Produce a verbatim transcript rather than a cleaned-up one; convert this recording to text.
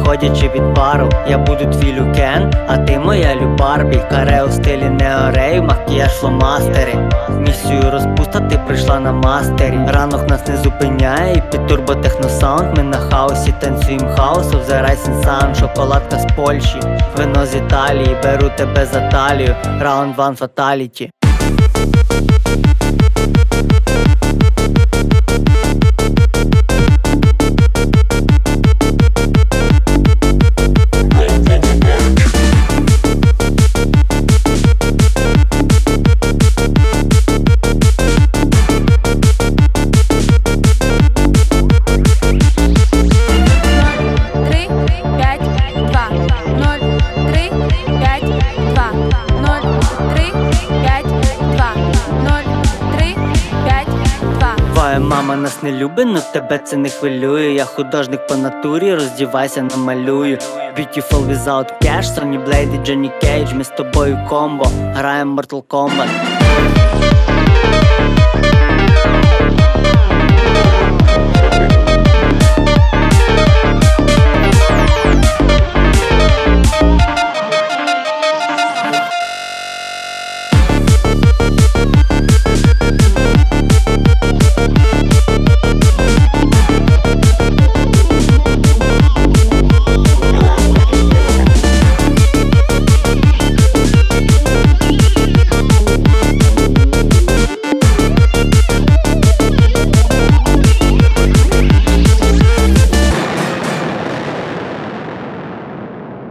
відходячи від пару. Я буду твій Люкен, а ти моя Любарбі. Каре у стилі неорею, макіяж фломастери. Місію розпуста ти прийшла на мастері. Ранок нас не зупиняє і під турботехносаунд. Ми на хаосі танцюєм хаос, обзирайся сам. Шоколадка з Польщі, вино з Італії. Беру тебе за талію, раунд ван фаталіті. Твоя мама нас не любить, но тебе це не хвилює. Я художник по натурі, роздівайся, намалюю. Beautiful without cash, Sony Blade і Johnny Cage. Ми з тобою комбо, граємо Mortal Kombat.